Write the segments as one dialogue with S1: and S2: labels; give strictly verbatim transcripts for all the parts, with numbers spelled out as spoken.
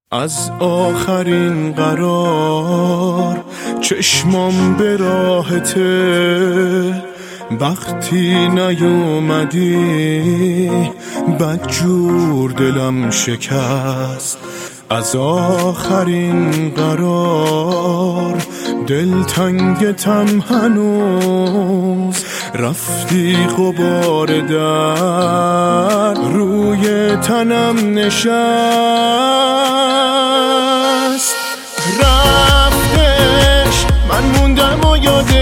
S1: از آخرین قرار چشمام به راحته، وقتی نیومدی بدجور دلم شکست. از آخرین قرار دلتنگتم هنوز، رفتی غبار در روی تنم نشست. رفتش من موندم و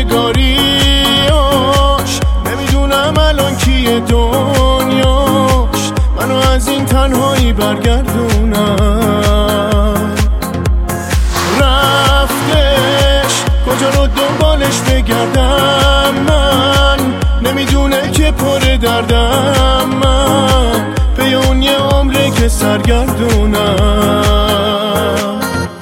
S1: یادگاریاش، نمیدونم الان کیه دنیاش منو از این تنهایی برگردونم. رفتش کجا رو دنبالش بگردم، من نمیدونه که پر دردم، من پی اون یه عمره که سرگردونم.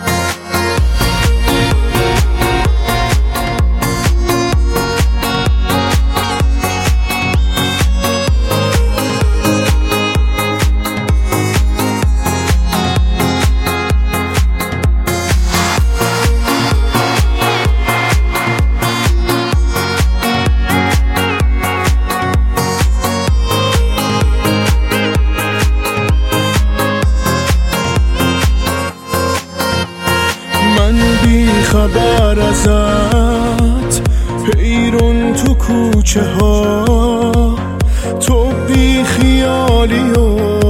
S1: خبر ازت حیرون تو کوچه ها، تو بی خیالی و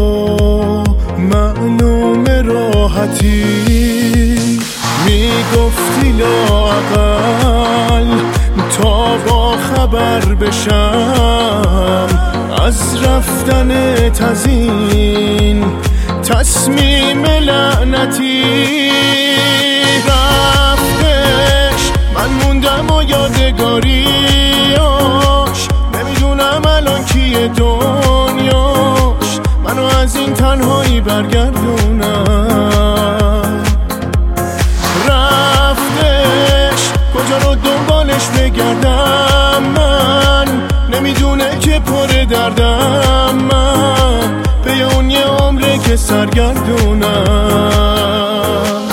S1: معلوم راحتی، میگفتی لااقل تا با خبر بشم از رفتنت، از این تصمیم لعنتی. من موندم و یادگاریاش، نمیدونم الان کیه دنیاش منو از این تنهایی برگردونم. رفتش کجا رو دنبالش بگردم، من نمیدونه که پر دردم، من پی اون یه عمره که سرگردونم.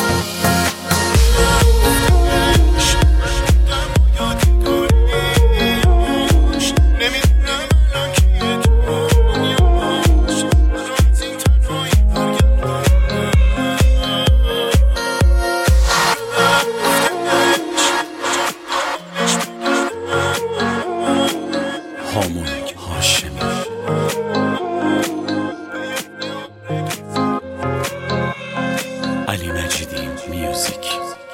S2: هامونگ هاشمی علی مجیدی میوزیک.